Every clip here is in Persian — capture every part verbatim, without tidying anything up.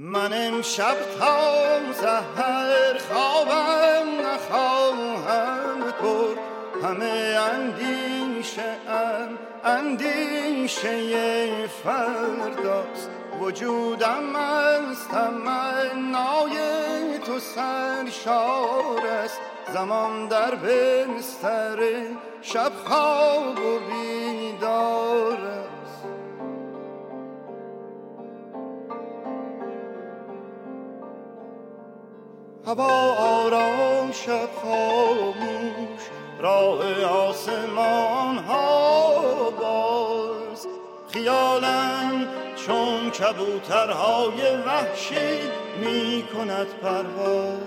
من امشب تا سحر خوابم نخواهم برد، همه اندیشه ام اندیشه فرداست. وجودم از تمنای تو سرشار است، زمان در بستر شب خواب و بیدار است. هوا آرام شب خاموش، راه آسمان ها باز، خیالم چون کبوترهای وحشی می کند پرواز.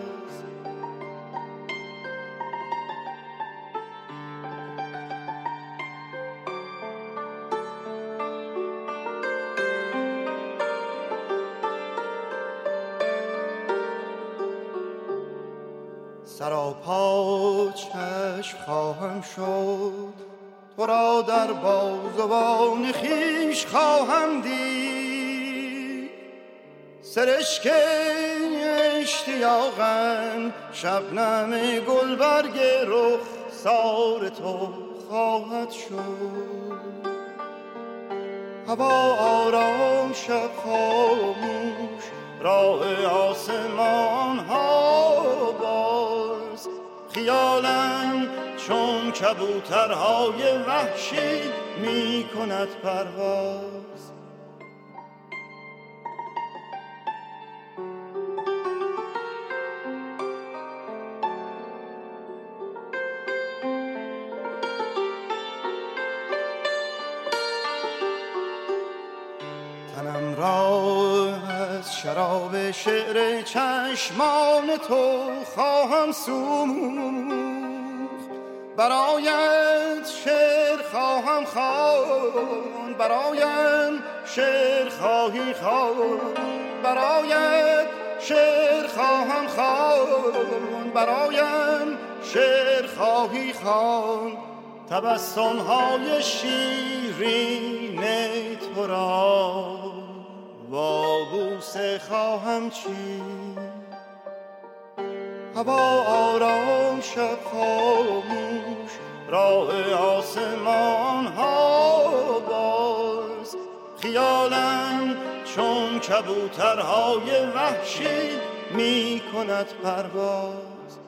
سراپا چشم خواهم شد، تو را در بازوان خویش خواهم دید. سرشک اشتیاقم شبنم گلبرگ رخسار تو خواهد شد. هوا آرام شب خاموش، راه آسمان ها باز، خیالم چون کبوترهای وحشی می کند پرواز. تنم را از شراب شعر چشمان تو خواهم سوخت، برایت شعر خواهم خواند، برایم شعر خواهی خواند، برایت شعر خواهم خواند، برایم شعر خواهی خواند. تبسم های شیرین تو را با بوسه خواهم چید. هوا آرام شب خاموش، راه آسمان ها باز، خیالم چون کبوترهای وحشی می کند پرواز.